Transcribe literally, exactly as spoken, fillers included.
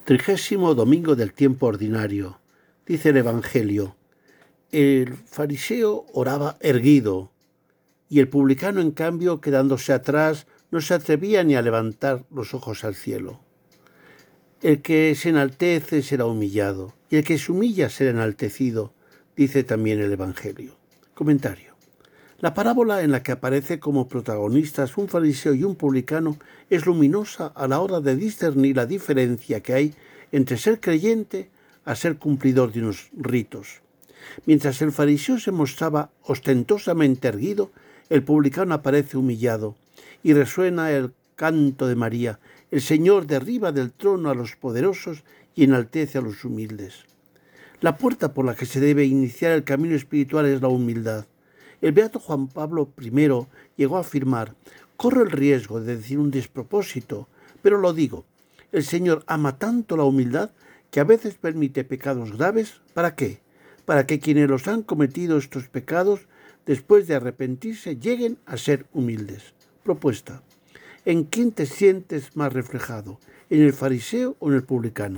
Trigésimo domingo del tiempo ordinario. Dice el Evangelio: el fariseo oraba erguido, y el publicano, en cambio, quedándose atrás, no se atrevía ni a levantar los ojos al cielo. El que se enaltece será humillado, y el que se humilla será enaltecido, dice también el Evangelio. Comentario. La parábola en la que aparece como protagonistas un fariseo y un publicano es luminosa a la hora de discernir la diferencia que hay entre ser creyente a ser cumplidor de unos ritos. Mientras el fariseo se mostraba ostentosamente erguido, el publicano aparece humillado, y resuena el canto de María: el Señor derriba del trono a los poderosos y enaltece a los humildes. La puerta por la que se debe iniciar el camino espiritual es la humildad. El beato Juan Pablo primero llegó a afirmar: corro el riesgo de decir un despropósito, pero lo digo. El Señor ama tanto la humildad que a veces permite pecados graves. ¿Para qué? Para que quienes los han cometido estos pecados, después de arrepentirse, lleguen a ser humildes. Propuesta: ¿en quién te sientes más reflejado? ¿En el fariseo o en el publicano?